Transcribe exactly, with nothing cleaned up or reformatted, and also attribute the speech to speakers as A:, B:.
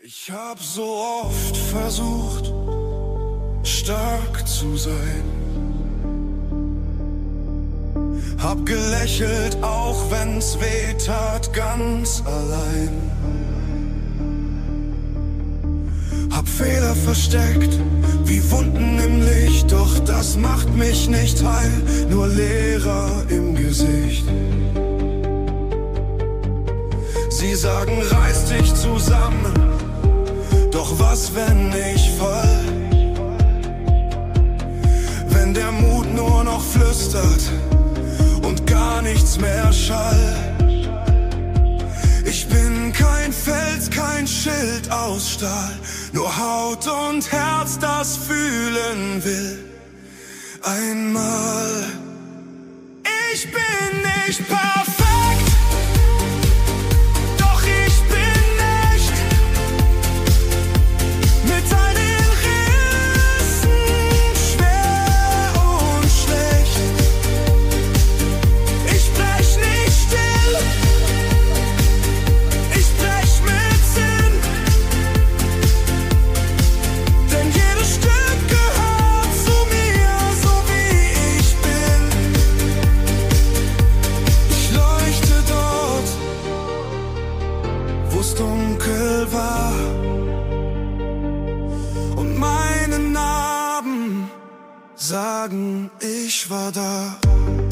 A: Ich hab so oft versucht, stark zu sein. Hab gelächelt, auch wenn's weh tat, ganz allein. Hab Fehler versteckt, wie Wunden im Licht, doch das macht mich nicht heil, nur Leere im Gesicht. Sie sagen, reiß dich zusammen, doch was, wenn ich fall? Wenn der Mut nur noch flüstert und gar nichts mehr Schall. Ich bin kein Fels, kein Schild aus Stahl, nur Haut und Herz, das fühlen will. Einmal. Ich bin nicht perfekt. Wo's dunkel war und meine Narben sagen, ich war da.